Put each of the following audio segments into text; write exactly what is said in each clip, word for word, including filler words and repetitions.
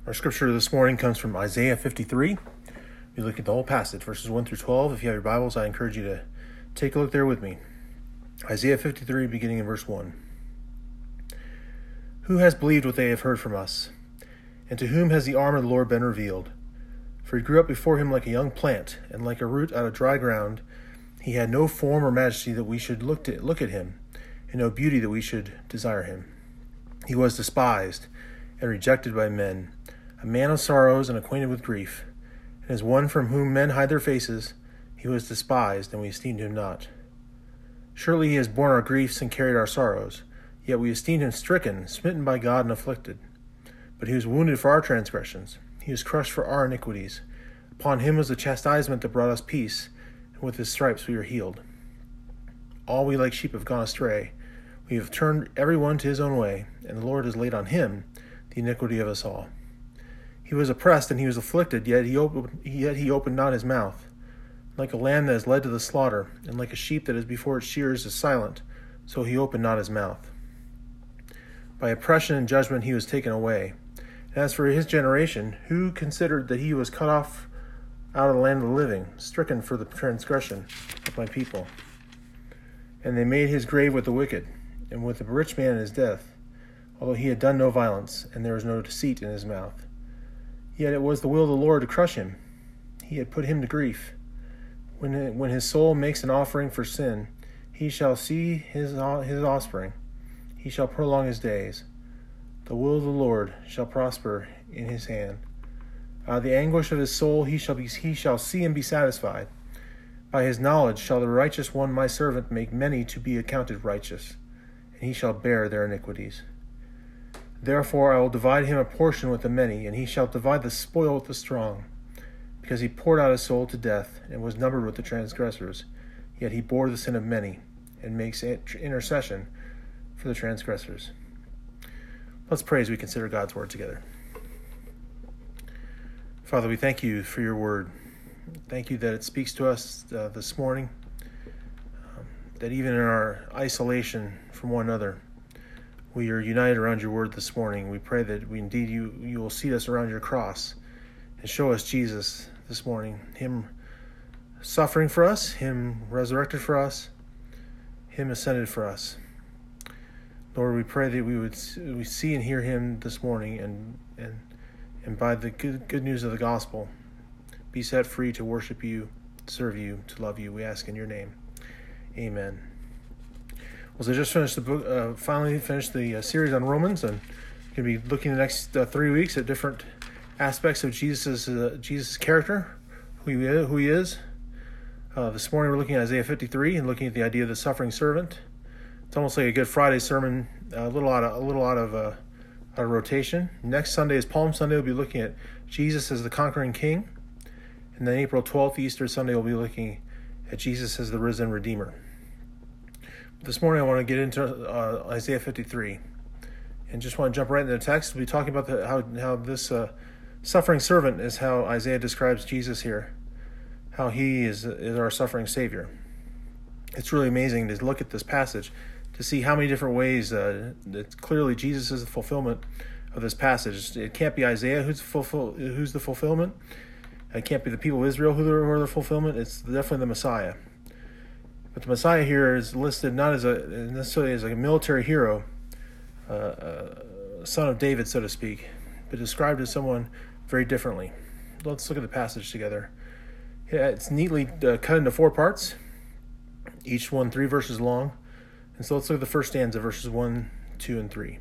Our scripture this morning comes from Isaiah fifty-three. We look at the whole passage, verses one through twelve. If you have your Bibles, I encourage you to take a look there with me. Isaiah fifty-three, beginning in verse one. Who has believed what they have heard from us? And to whom has the arm of the Lord been revealed? For he grew up before him like a young plant, and like a root out of dry ground. He had no form or majesty that we should look, to, look at him, and no beauty that we should desire him. He was despised and rejected by men, a man of sorrows and acquainted with grief. And as one from whom men hide their faces, he was despised, and we esteemed him not. Surely he has borne our griefs and carried our sorrows, yet we esteemed him stricken, smitten by God, and afflicted. But he was wounded for our transgressions, he was crushed for our iniquities. Upon him was the chastisement that brought us peace, and with his stripes we are healed. All we like sheep have gone astray. We have turned every one to his own way, and the Lord has laid on him the iniquity of us all. He was oppressed and he was afflicted, yet he opened, yet he opened not his mouth. Like a lamb that is led to the slaughter, and like a sheep that is before its shearers is silent, so he opened not his mouth. By oppression and judgment he was taken away. And as for his generation, who considered that he was cut off out of the land of the living, stricken for the transgression of my people? And they made his grave with the wicked, and with the rich man in his death, although he had done no violence, and there was no deceit in his mouth. Yet it was the will of the Lord to crush him. He had put him to grief. When when his soul makes an offering for sin, he shall see his his offspring. He shall prolong his days. The will of the Lord shall prosper in his hand. Out of the anguish of his soul he shall be he shall see and be satisfied. By his knowledge shall the righteous one, my servant, make many to be accounted righteous, and he shall bear their iniquities. Therefore I will divide him a portion with the many, and he shall divide the spoil with the strong. Because he poured out his soul to death, and was numbered with the transgressors. Yet he bore the sin of many, and makes intercession for the transgressors. Let's pray as we consider God's word together. Father, we thank you for your word. Thank you that it speaks to us uh, this morning, um, that even in our isolation from one another, we are united around your word this morning. We pray that we indeed you, you will seat us around your cross and show us Jesus this morning, him suffering for us, him resurrected for us, him ascended for us. Lord, we pray that we would we see and hear him this morning, and and and by the good, good news of the gospel, be set free to worship you, to serve you, to love you. We ask in your name. Amen. Well, so I just finished the book, uh, finally finished the uh, series on Romans, and going to be looking the next uh, three weeks at different aspects of Jesus' uh, Jesus' character, who he is. Who he is. Uh, this morning we're looking at Isaiah fifty-three and looking at the idea of the suffering servant. It's almost like a Good Friday sermon, a little out of a little out of uh, out of rotation. Next Sunday is Palm Sunday. We'll be looking at Jesus as the conquering King, and then April twelfth, Easter Sunday, we'll be looking at Jesus as the risen Redeemer. This morning I want to get into uh, Isaiah fifty-three, and just want to jump right into the text. We'll be talking about the, how how this uh, suffering servant is how Isaiah describes Jesus here, how he is is our suffering Savior. It's really amazing to look at this passage to see how many different ways uh, that clearly Jesus is the fulfillment of this passage. It can't be Isaiah who's fulfill, who's the fulfillment. It can't be the people of Israel who are the fulfillment. It's definitely the Messiah. But the Messiah here is listed not as a necessarily as a military hero, uh, a son of David, so to speak, but described as someone very differently. Let's look at the passage together. Yeah, it's neatly uh, cut into four parts, each one three verses long. And so let's look at the first stanza, verses one, two, and three.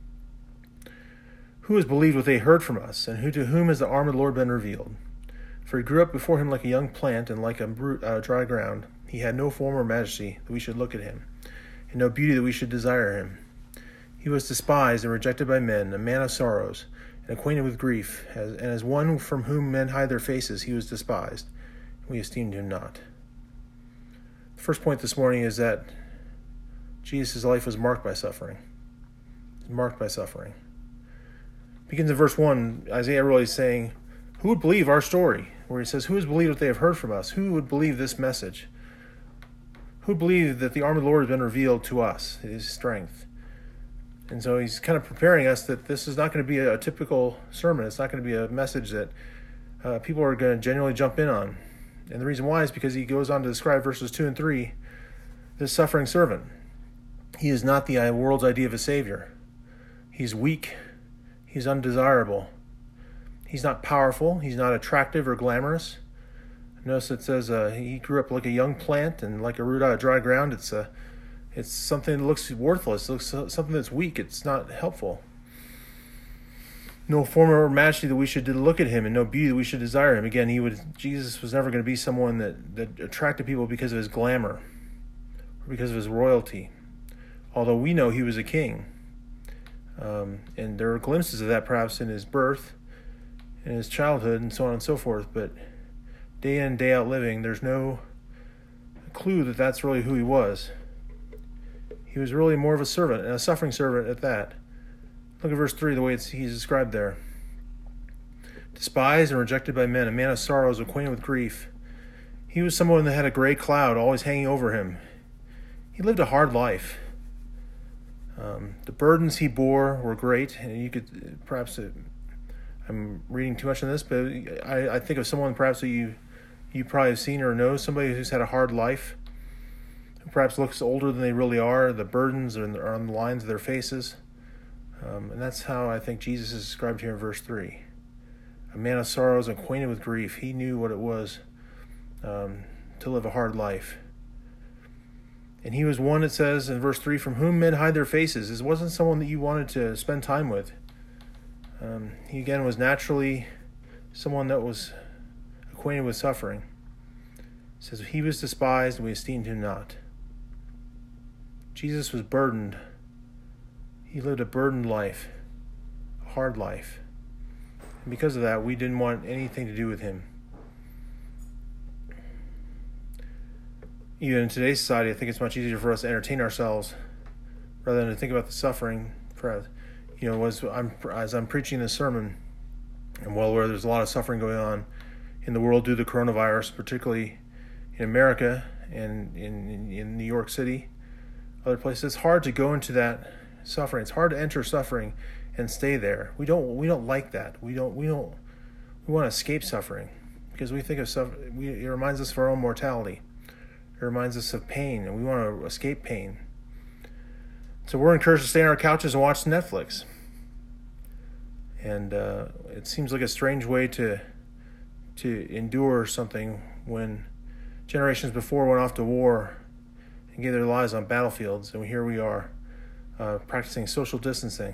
Who has believed what they heard from us, and who to whom has the arm of the Lord been revealed? For he grew up before him like a young plant, and like a root out of dry ground. He had no form or majesty that we should look at him, and no beauty that we should desire him. He was despised and rejected by men, a man of sorrows, and acquainted with grief, and as one from whom men hide their faces, he was despised, and we esteemed him not. The first point this morning is that Jesus' life was marked by suffering. Marked by suffering. It begins in verse one, Isaiah really is saying, who would believe our story? Where he says, who has believed what they have heard from us? Who would believe this message? Who would believe that the arm of the Lord has been revealed to us, his strength? And so he's kind of preparing us that this is not going to be a, a typical sermon. It's not going to be a message that uh, people are going to genuinely jump in on. And the reason why is because he goes on to describe verses two and three, this suffering servant. He is not the world's idea of a savior. He's weak. He's undesirable. He's not powerful. He's not attractive or glamorous. Notice it says uh, he grew up like a young plant and like a root out of dry ground. It's a, it's something that looks worthless. It looks something that's weak. It's not helpful. No form or majesty that we should look at him, and no beauty that we should desire him. Again, he would. Jesus was never going to be someone that, that attracted people because of his glamour or because of his royalty. Although we know he was a king. Um, and there are glimpses of that perhaps in his birth, in his childhood, and so on and so forth. But day in, day out living, there's no clue that that's really who he was. He was really more of a servant, and a suffering servant at that. Look at verse three, the way it's, he's described there. Despised and rejected by men, a man of sorrows, acquainted with grief. He was someone that had a gray cloud always hanging over him. He lived a hard life. Um, the burdens he bore were great, and you could perhaps, uh, I'm reading too much on this, but I, I think of someone perhaps that you you probably have seen or know, somebody who's had a hard life, who perhaps looks older than they really are. The burdens are, in, are on the lines of their faces. Um, and that's how I think Jesus is described here in verse three. A man of sorrows, acquainted with grief. He knew what it was um, to live a hard life. And he was one, it says in verse three, from whom men hide their faces. This wasn't someone that you wanted to spend time with. Um, he, again, was naturally someone that was acquainted with suffering. It says, he was despised, and we esteemed him not. Jesus was burdened. He lived a burdened life, a hard life. And because of that, we didn't want anything to do with him. Even in today's society, I think it's much easier for us to entertain ourselves rather than to think about the suffering. For, you know, as I'm, as I'm preaching this sermon, and well, where there's a lot of suffering going on in the world due to the coronavirus, particularly in America and in, in, in New York City, other places, it's hard to go into that suffering. It's hard to enter suffering and stay there. We don't. We don't like that. We don't. We don't. We want to escape suffering because we think of suffering. We, it reminds us of our own mortality. It reminds us of pain, and we want to escape pain. So we're encouraged to stay on our couches and watch Netflix. And uh, it seems like a strange way to to endure something when generations before went off to war and gave their lives on battlefields, and here we are uh, practicing social distancing.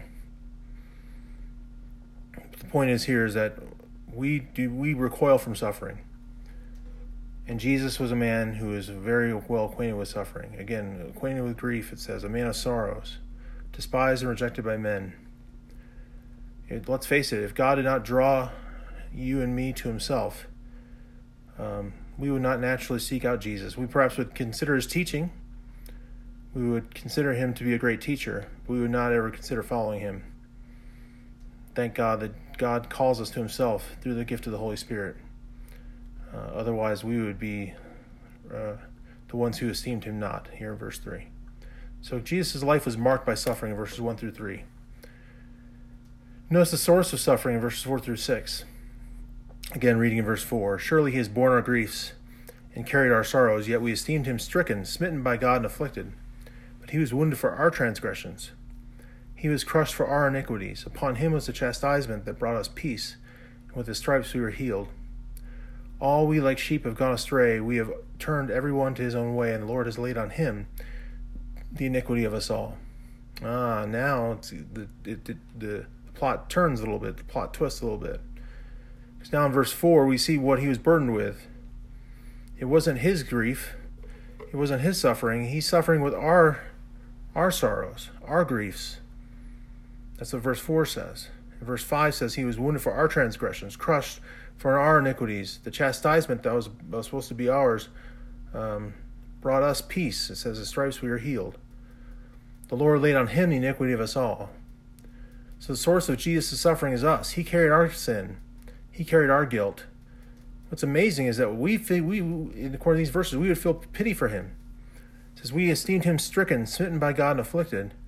But the point is here is that we do we recoil from suffering. And Jesus was a man who is very well acquainted with suffering. Again, acquainted with grief, it says, a man of sorrows, despised and rejected by men. It, let's face it, if God did not draw you and me to himself, um, we would not naturally seek out Jesus. We perhaps would consider his teaching. We would consider him to be a great teacher. But we would not ever consider following him. Thank God that God calls us to himself through the gift of the Holy Spirit. Uh, otherwise, we would be uh, the ones who esteemed him not, here in verse three. So Jesus' life was marked by suffering in verses one through three. Notice the source of suffering in verses four through six. Again, reading in verse four. Surely he has borne our griefs and carried our sorrows, yet we esteemed him stricken, smitten by God, and afflicted. But he was wounded for our transgressions. He was crushed for our iniquities. Upon him was the chastisement that brought us peace, and with his stripes we were healed. All we like sheep have gone astray. We have turned every one to his own way, and the Lord has laid on him the iniquity of us all. Ah, now it's, the, it, it, the plot turns a little bit. The plot twists a little bit. Because now in verse four, we see what he was burdened with. It wasn't his grief. It wasn't his suffering. He's suffering with our, our sorrows, our griefs. That's what verse four says. And verse five says he was wounded for our transgressions, crushed for our iniquities. The chastisement that was, that was supposed to be ours um, brought us peace. It says, the stripes we are healed. The Lord laid on him the iniquity of us all. So the source of Jesus' suffering is us. He carried our sin. He carried our guilt. What's amazing is that we, feel, we according to these verses, we would feel pity for him. It says, we esteemed him stricken, smitten by God, and afflicted.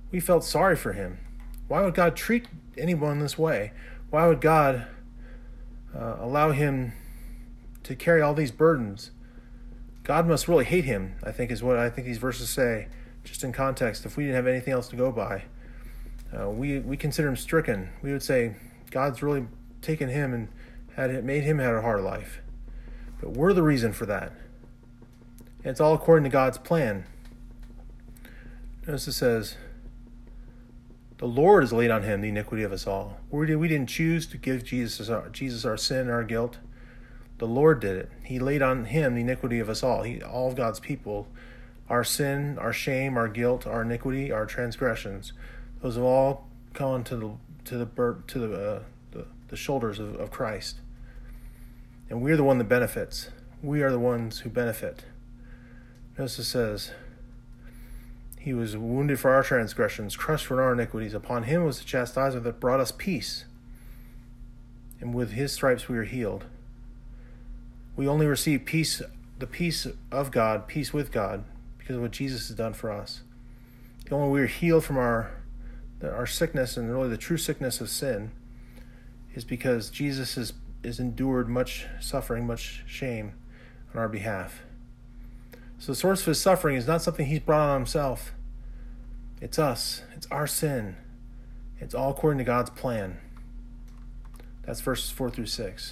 We felt sorry for him. Why would God treat anyone this way? Why would God uh, allow him to carry all these burdens? God must really hate him, I think is what I think these verses say, just in context. If we didn't have anything else to go by, uh, we, we consider him stricken. We would say, God's really taken him and had it, made him have a hard life. But we're the reason for that. And it's all according to God's plan. Notice it says, the Lord has laid on him the iniquity of us all. We didn't choose to give Jesus our, Jesus our sin and our guilt. The Lord did it. He laid on him the iniquity of us all. He, all of God's people. Our sin, our shame, our guilt, our iniquity, our transgressions. Those have all gone to the to the to the uh, the, the shoulders of, of Christ. And we're the one that benefits. We are the ones who benefit. Notice it says, he was wounded for our transgressions, crushed for our iniquities. Upon him was the chastisement that brought us peace. And with his stripes we are healed. We only receive peace, the peace of God, peace with God, because of what Jesus has done for us. The only way we are healed from our, our sickness, and really the true sickness of sin, is because Jesus has, has endured much suffering, much shame on our behalf. So the source of his suffering is not something he's brought on himself. It's us. It's our sin. It's all according to God's plan. That's verses four through six.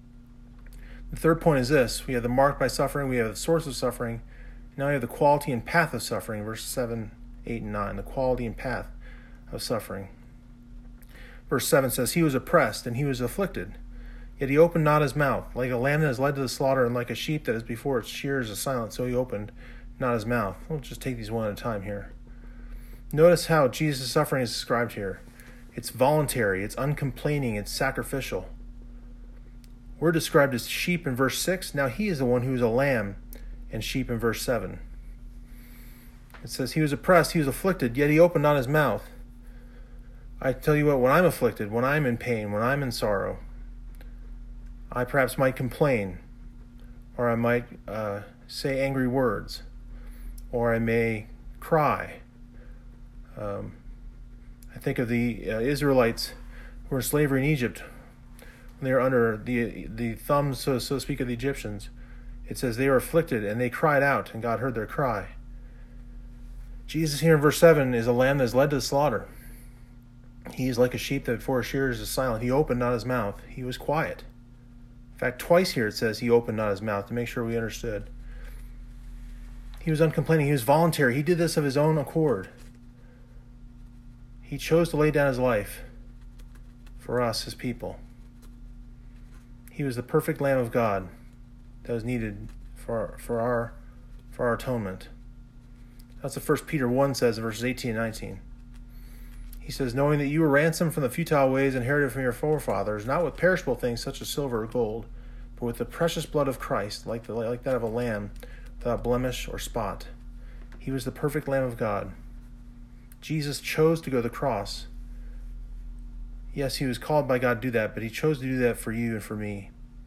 The third point is this. We have the mark by suffering. We have the source of suffering. Now we have the quality and path of suffering. Verses seven, eight, and nine. The quality and path of suffering. Verse seven says, he was oppressed and he was afflicted. Yet he opened not his mouth. Like a lamb that is led to the slaughter, and like a sheep that is before its shearers is silent, so he opened not his mouth. We'll just take these one at a time here. Notice how Jesus' suffering is described here. It's voluntary, it's uncomplaining, it's sacrificial. We're described as sheep in verse six. Now he is the one who is a lamb and sheep in verse seven. It says he was oppressed, he was afflicted, yet he opened not his mouth. I tell you what, when I'm afflicted, when I'm in pain, when I'm in sorrow, I perhaps might complain, or I might uh, say angry words, or I may cry. Um, I think of the uh, Israelites who were in slavery in Egypt. When they were under the the thumbs, so, so to speak, of the Egyptians. It says they were afflicted, and they cried out, and God heard their cry. Jesus here in verse seven is a lamb that is led to the slaughter. He is like a sheep that before his shearers is silent. He opened not his mouth. He was quiet. In fact, twice here it says he opened not his mouth, to make sure we understood. He was uncomplaining. He was voluntary. He did this of his own accord. He chose to lay down his life for us, his people. He was the perfect Lamb of God that was needed for, for, our, for our atonement. That's what First Peter one says in verses eighteen and nineteen. He says, knowing that you were ransomed from the futile ways inherited from your forefathers, not with perishable things such as silver or gold, but with the precious blood of Christ, like, the, like that of a lamb, without blemish or spot. He was the perfect Lamb of God. Jesus chose to go to the cross. Yes, he was called by God to do that, but he chose to do that for you and for me.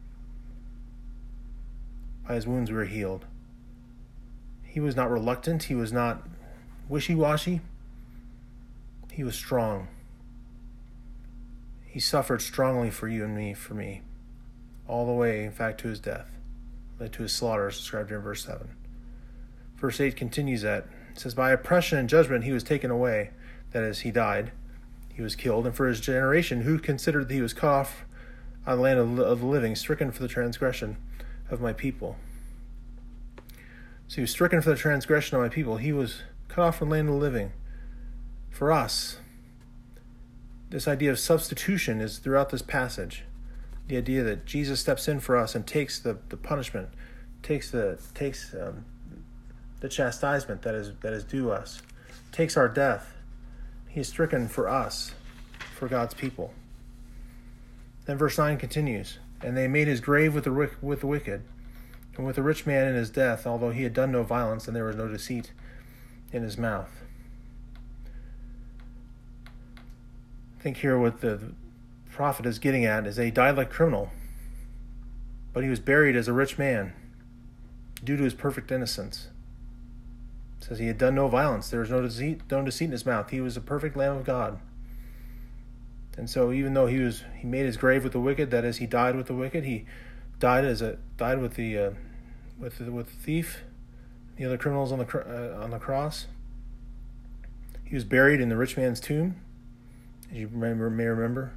By his wounds we were healed. He was not reluctant. He was not wishy-washy. He was strong. He suffered strongly for you and me, for me, all the way, in fact, to his death, led to his slaughter, as described here in verse seven. Verse eight continues that. It says, by oppression and judgment he was taken away, that is, he died. He was killed, and for his generation, who considered that he was cut off out of the land of the living, stricken for the transgression of my people. So he was stricken for the transgression of my people. He was cut off from the land of the living. For us, this idea of substitution is throughout this passage. The idea that Jesus steps in for us and takes the, the punishment, takes the takes um, the chastisement that is that is due us, takes our death. He is stricken for us, for God's people. Then verse nine continues, and they made his grave with the with the wicked, and with the rich man in his death, although he had done no violence, and there was no deceit in his mouth. I think here what the prophet is getting at is that he died like a criminal, but he was buried as a rich man due to his perfect innocence. It says he had done no violence. There was no deceit, no deceit in his mouth. He was a perfect Lamb of God. And so even though he was, he made his grave with the wicked, that is, he died with the wicked, he died as a died with the uh, with the, with the thief, the other criminals on the uh, on the cross. He was buried in the rich man's tomb, as you remember, may remember.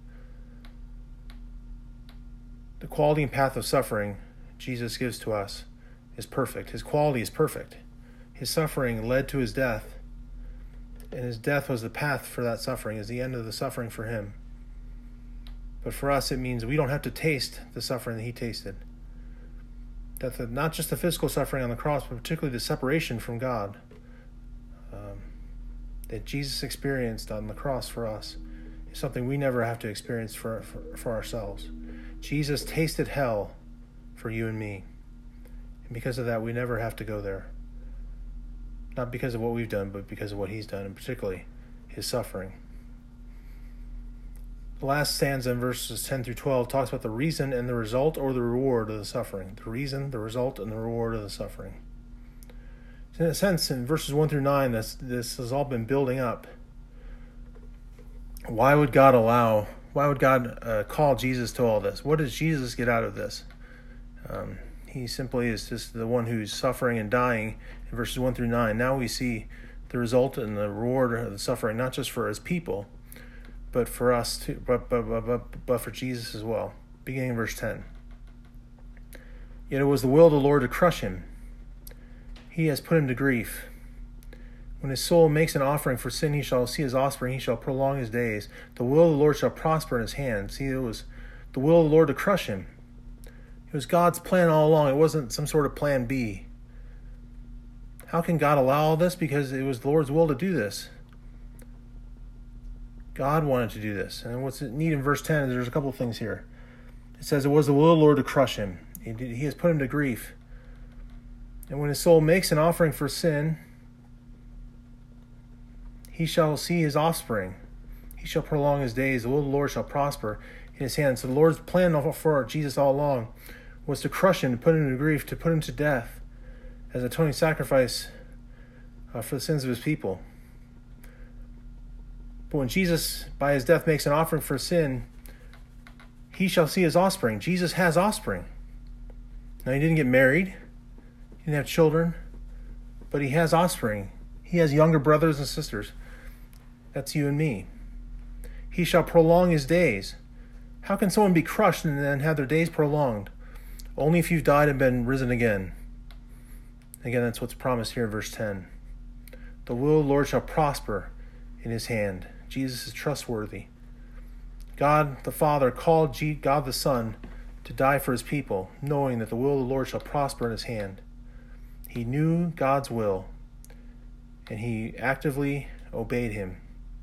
The quality and path of suffering Jesus gives to us is perfect. His quality is perfect. His suffering led to his death, and his death was the path for that suffering, is the end of the suffering for him. But for us, it means we don't have to taste the suffering that he tasted. That the, not just the physical suffering on the cross, but particularly the separation from God um, that Jesus experienced on the cross for us is something we never have to experience for, for, for ourselves. Jesus tasted hell for you and me. And because of that, we never have to go there. Not because of what we've done, but because of what he's done, and particularly his suffering. The last stanza in verses ten through twelve talks about the reason and the result or the reward of the suffering. The reason, the result, and the reward of the suffering. In a sense, in verses one through nine, this, this has all been building up. Why would God allow, why would God uh, call Jesus to all this? What does Jesus get out of this? Um, he simply is just the one who's suffering and dying in verses one through nine. Now we see the result and the reward of the suffering, not just for his people, but for us too, but, but, but, but, but for Jesus as well. Beginning in verse ten. Yet it was the will of the Lord to crush him. He has put him to grief. When his soul makes an offering for sin, he shall see his offspring, he shall prolong his days. The will of the Lord shall prosper in his hand. See, it was the will of the Lord to crush him. It was God's plan all along. It wasn't some sort of plan B. How can God allow all this? Because it was the Lord's will to do this. God wanted to do this. And what's neat in verse ten is there's a couple of things here. It says it was the will of the Lord to crush him. He has put him to grief. And when his soul makes an offering for sin, he shall see his offspring. He shall prolong his days. The will of the Lord shall prosper in his hand. So the Lord's plan for Jesus all along was to crush him, to put him to grief, to put him to death as an atoning sacrifice uh, for the sins of his people. But when Jesus, by his death, makes an offering for sin, he shall see his offspring. Jesus has offspring. Now, he didn't get married. He didn't have children. But he has offspring. He has younger brothers and sisters. That's you and me. He shall prolong his days. How can someone be crushed and then have their days prolonged? Only if you've died and been risen again. Again, that's what's promised here in verse ten. The will of the Lord shall prosper in his hand. Jesus is trustworthy. God the Father called God the Son to die for his people, knowing that the will of the Lord shall prosper in his hand. He knew God's will, and he actively obeyed him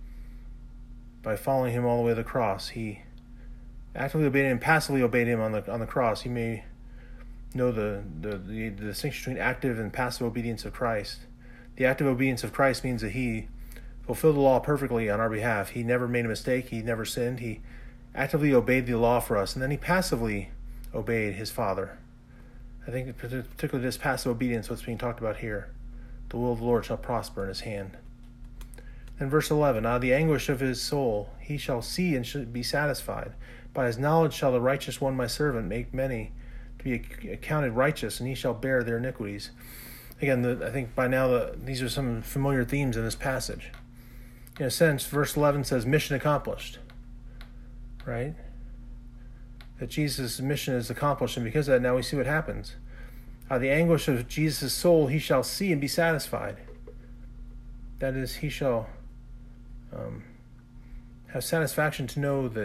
by following him all the way to the cross. He actively obeyed him and passively obeyed him on the on the cross. You may know the, the, the, the distinction between active and passive obedience of Christ. The active obedience of Christ means that he fulfilled the law perfectly on our behalf. He never made a mistake. He never sinned. He actively obeyed the law for us, and then he passively obeyed his Father. I think particularly this passive obedience, what's being talked about here. The will of the Lord shall prosper in his hand. Then verse eleven, out of the anguish of his soul he shall see and shall be satisfied. By his knowledge shall the righteous one, my servant, make many to be accounted righteous, and he shall bear their iniquities. Again, the, I think by now the, these are some familiar themes in this passage. In a sense, verse eleven says mission accomplished, right? That Jesus' mission is accomplished, and because of that, now we see what happens. Out of the anguish of Jesus' soul he shall see and be satisfied. That is, he shall um, have satisfaction to know that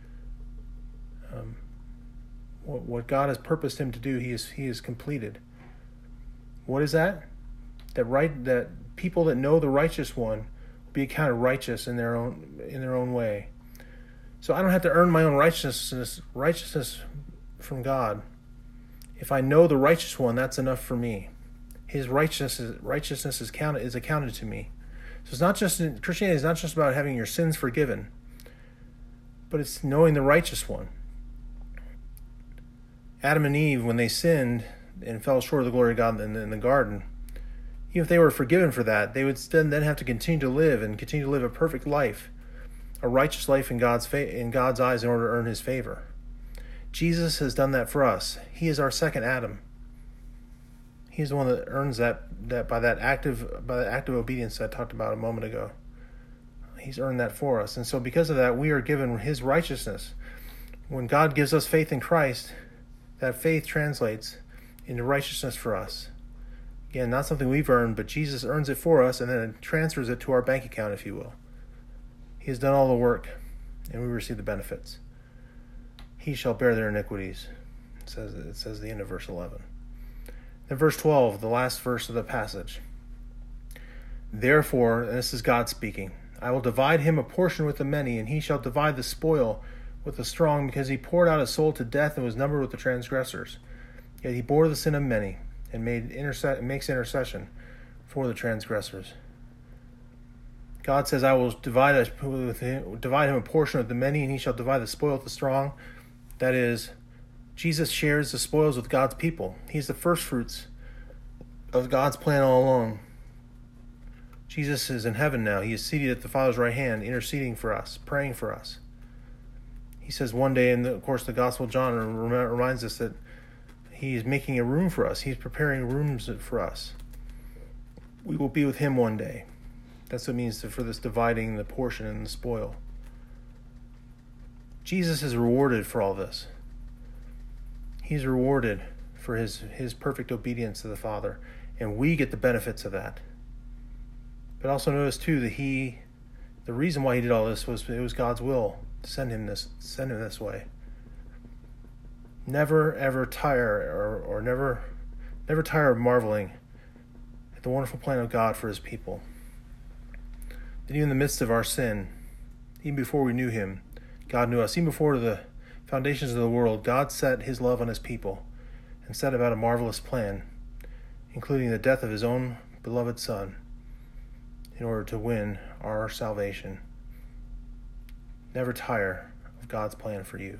um, what, what God has purposed him to do, he is he is completed. What is that? That right that people that know the righteous one will be accounted righteous in their own in their own way. So I don't have to earn my own righteousness righteousness from God. If I know the righteous one, that's enough for me. His righteousness is, righteousness is counted is accounted to me. So it's not just Christianity is not just about having your sins forgiven, but it's knowing the righteous one. Adam and Eve, when they sinned and fell short of the glory of God in the, in the garden, Even if they were forgiven for that, they would then, then have to continue to live and continue to live a perfect life, a righteous life in God's fa- in God's eyes in order to earn his favor. Jesus has done that for us. He is our second Adam. He is the one that earns that, that by that active by that active obedience that I talked about a moment ago. He's earned that for us. And so because of that, we are given his righteousness. When God gives us faith in Christ, that faith translates into righteousness for us. Again, not something we've earned, but Jesus earns it for us and then transfers it to our bank account, if you will. He has done all the work, and we receive the benefits. He shall bear their iniquities. It says, it says the end of verse eleven. Then verse twelve, the last verse of the passage. Therefore, and this is God speaking, I will divide him a portion with the many, and he shall divide the spoil with the strong, because he poured out his soul to death and was numbered with the transgressors. Yet he bore the sin of many, and made interse- makes intercession for the transgressors. God says, I will divide, us with him, divide him a portion with the many, and he shall divide the spoil with the strong. That is, Jesus shares the spoils with God's people. He's the first fruits of God's plan all along. Jesus is in heaven now. He is seated at the Father's right hand, interceding for us, praying for us. He says one day, and of course the Gospel of John reminds us that he is making a room for us. He's preparing rooms for us. We will be with him one day. That's what it means to, for this dividing the portion and the spoil. Jesus is rewarded for all this. He's rewarded for his, his perfect obedience to the Father, and we get the benefits of that. But also notice too that he, the reason why he did all this was it was God's will to send him this, send him this way. Never ever tire or, or never, never tire of marveling at the wonderful plan of God for his people. That even in the midst of our sin, even before we knew him, God knew us. Even before the foundations of the world, God set his love on his people and set about a marvelous plan, including the death of his own beloved Son, in order to win our salvation. Never tire of God's plan for you.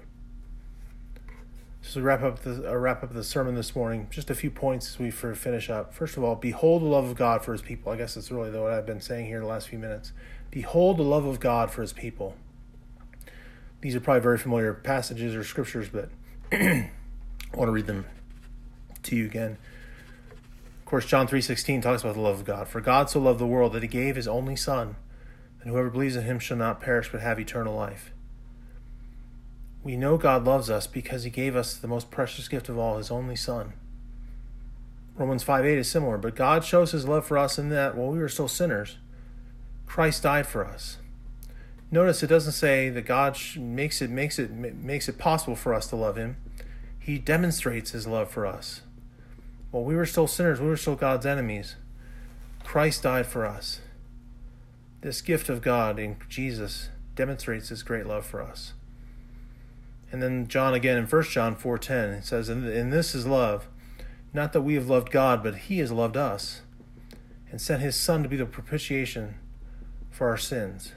So to wrap up the uh, wrap up the sermon this morning, just a few points as we finish up. First of all, behold the love of God for his people. I guess that's really what I've been saying here the last few minutes. Behold the love of God for his people. These are probably very familiar passages or scriptures, but I want to read them to you again. Of course, John three sixteen talks about the love of God. For God so loved the world that he gave his only Son, and whoever believes in him shall not perish but have eternal life. We know God loves us because he gave us the most precious gift of all, his only Son. Romans five eight is similar, but God shows his love for us in that while we were still sinners, Christ died for us. Notice it doesn't say that God makes it makes it makes it possible for us to love him. He demonstrates his love for us. While we were still sinners, we were still God's enemies. Christ died for us. This gift of God in Jesus demonstrates his great love for us. And then John again in First John four ten, it says, and this is love, not that we have loved God, but he has loved us, and sent his Son to be the propitiation for our sins.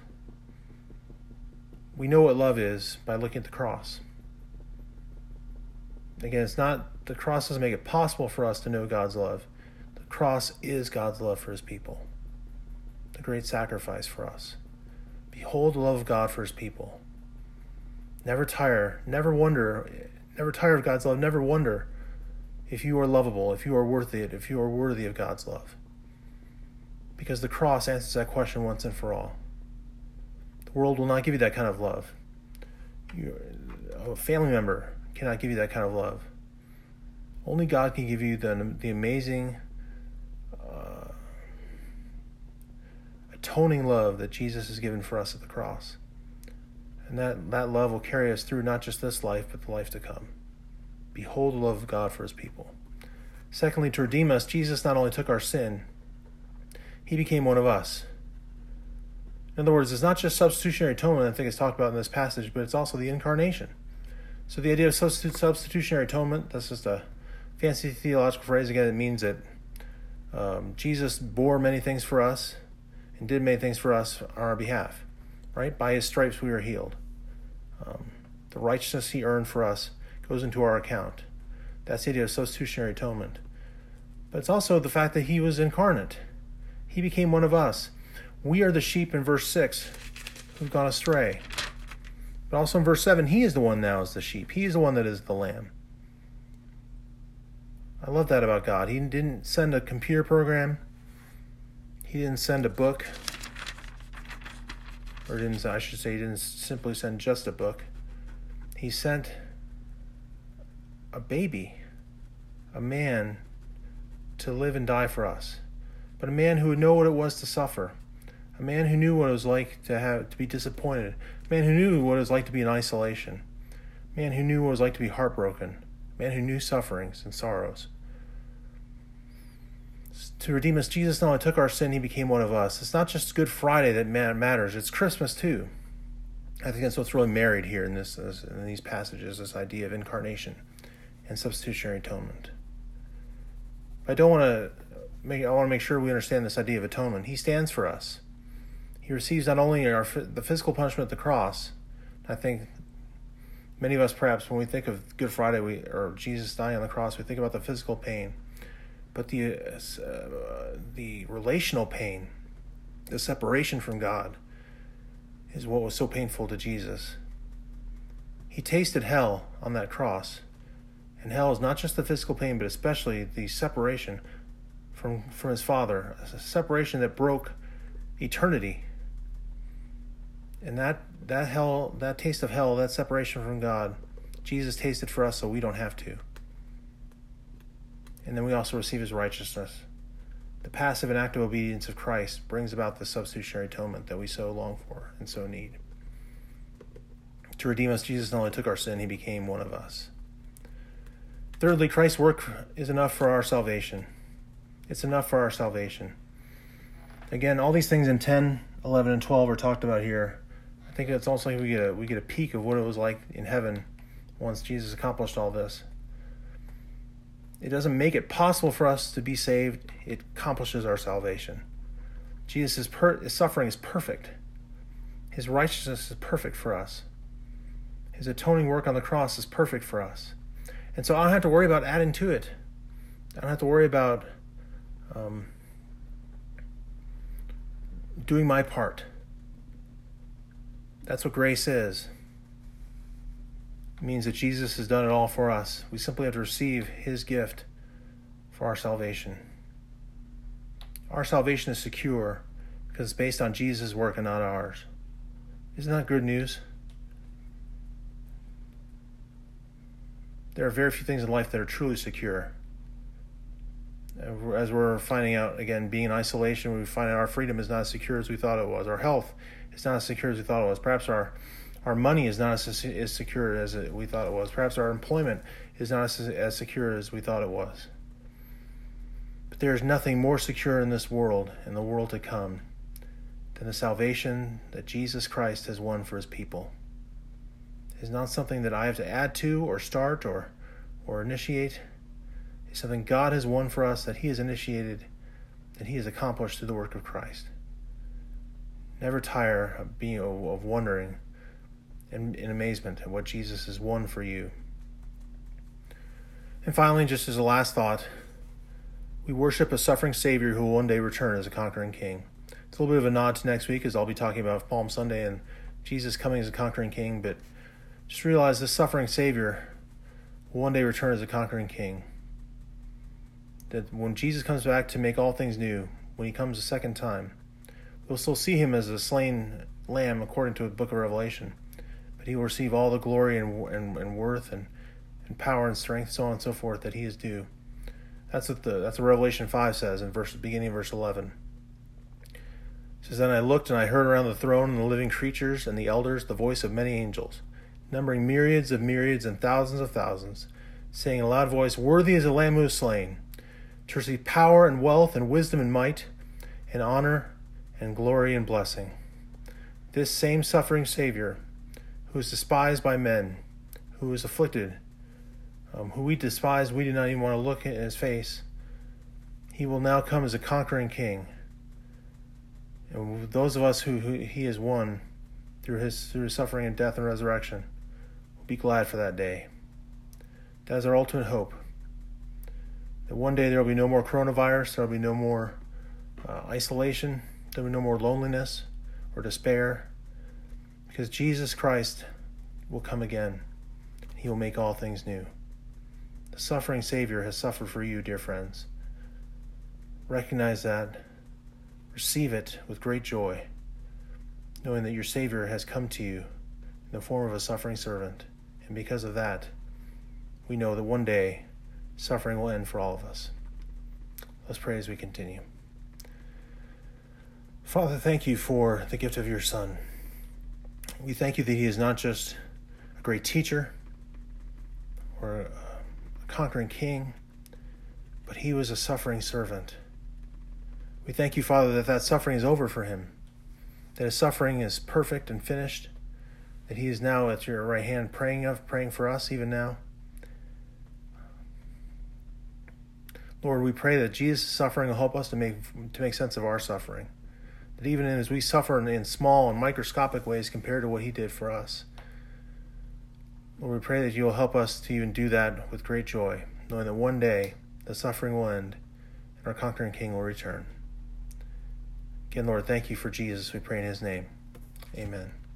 We know what love is by looking at the cross. Again, it's not, the cross doesn't make it possible for us to know God's love. The cross is God's love for his people. The great sacrifice for us. Behold the love of God for his people. Never tire, never wonder, never tire of God's love. Never wonder if you are lovable, if you are worthy it, if you are worthy of God's love. Because the cross answers that question once and for all. The world will not give you that kind of love. You, a family member cannot give you that kind of love. Only God can give you the, the amazing, uh, atoning love that Jesus has given for us at the cross. And that, that love will carry us through not just this life, but the life to come. Behold the love of God for his people. Secondly, to redeem us, Jesus not only took our sin, he became one of us. In other words, it's not just substitutionary atonement I think is talked about in this passage, but it's also the incarnation. So the idea of substitutionary atonement, that's just a fancy theological phrase. Again, it means that um, Jesus bore many things for us and did many things for us on our behalf. Right? By his stripes we are healed. Um, the righteousness he earned for us goes into our account. That's the idea of substitutionary atonement. But it's also the fact that he was incarnate. He became one of us. We are the sheep in verse six who've gone astray. But also in verse seven, he is the one now is the sheep. He is the one that is the lamb. I love that about God. He didn't send a computer program. He didn't send a book. Or didn't, I should say, he didn't simply send just a book. He sent a baby, a man, to live and die for us. But a man who would know what it was to suffer. A man who knew what it was like to have to be disappointed. A man who knew what it was like to be in isolation. A man who knew what it was like to be heartbroken. A man who knew sufferings and sorrows. To redeem us, Jesus not only took our sin, he became one of us. It's not just Good Friday that matters, it's Christmas too. I think that's what's really married here in this in these passages, this idea of incarnation and substitutionary atonement. But I don't want to make I want to make sure we understand this idea of atonement. He stands for us. He receives not only our the physical punishment at the cross. I think many of us, perhaps, when we think of Good Friday, we or Jesus dying on the cross, we think about the physical pain. But the uh, the relational pain, the separation from God, is what was so painful to Jesus. He tasted hell on that cross. And hell is not just the physical pain, but especially the separation from, from his Father, a separation that broke eternity. And that, that hell, that taste of hell, that separation from God, Jesus tasted for us so we don't have to. And then we also receive his righteousness. The passive and active obedience of Christ brings about the substitutionary atonement that we so long for and so need. To redeem us, Jesus not only took our sin, he became one of us. Thirdly, Christ's work is enough for our salvation. It's enough for our salvation. Again, all these things in ten, eleven, and twelve are talked about here. I think it's also like we get a, we get a peek of what it was like in heaven once Jesus accomplished all this. It doesn't make it possible for us to be saved. It accomplishes our salvation. Jesus' per- his suffering is perfect. His righteousness is perfect for us. His atoning work on the cross is perfect for us. And so I don't have to worry about adding to it. I don't have to worry about um, doing my part. That's what grace is. It means that Jesus has done it all for us. We simply have to receive his gift for our salvation. Our salvation is secure because it's based on Jesus' work and not ours. Isn't that good news? There are very few things in life that are truly secure. As we're finding out, again, being in isolation, we find out our freedom is not as secure as we thought it was. Our health is not as secure as we thought it was. Perhaps our Our money is not as, as secure as it, we thought it was. Perhaps our employment is not as, as secure as we thought it was. But there is nothing more secure in this world, in the world to come, than the salvation that Jesus Christ has won for his people. It is not something that I have to add to or start or, or initiate. It's something God has won for us, that he has initiated, that he has accomplished through the work of Christ. Never tire of being of wondering In, in amazement at what Jesus has won for you. And finally, just as a last thought, we worship a suffering Savior who will one day return as a conquering King. It's a little bit of a nod to next week, as I'll be talking about Palm Sunday and Jesus coming as a conquering King, but just realize this suffering Savior will one day return as a conquering King. That when Jesus comes back to make all things new, when he comes a second time, we'll still see him as a slain lamb according to the book of Revelation. But he will receive all the glory and, and, and worth and, and power and strength, so on and so forth, that he is due. That's what the that's what Revelation five says in verse beginning of verse eleven. It says, "Then I looked, and I heard around the throne and the living creatures and the elders the voice of many angels, numbering myriads of myriads and thousands of thousands, saying in a loud voice, 'Worthy is the Lamb who was slain, to receive power and wealth and wisdom and might and honor and glory and blessing.' This same suffering Savior, who is despised by men, who is afflicted, um, who we despise, we do not even want to look at his face, he will now come as a conquering King. And those of us who, who he has won through his through his suffering and death and resurrection will be glad for that day. That is our ultimate hope. That one day there will be no more coronavirus, there will be no more uh, isolation. There'll be no more loneliness or despair, because Jesus Christ will come again. He will make all things new. The suffering Savior has suffered for you, dear friends. Recognize that. Receive it with great joy, knowing that your Savior has come to you in the form of a suffering servant. And because of that, we know that one day suffering will end for all of us. Let's pray as we continue. Father, thank you for the gift of your Son. We thank you that he is not just a great teacher or a conquering king, but he was a suffering servant. We thank you, Father, that that suffering is over for him, that his suffering is perfect and finished, that he is now at your right hand praying of, praying for us even now. Lord, we pray that Jesus' suffering will help us to make to make sense of our suffering, that even as we suffer in, in small and microscopic ways compared to what he did for us, Lord, we pray that you will help us to even do that with great joy, knowing that one day the suffering will end and our conquering King will return. Again, Lord, thank you for Jesus. We pray in his name. Amen.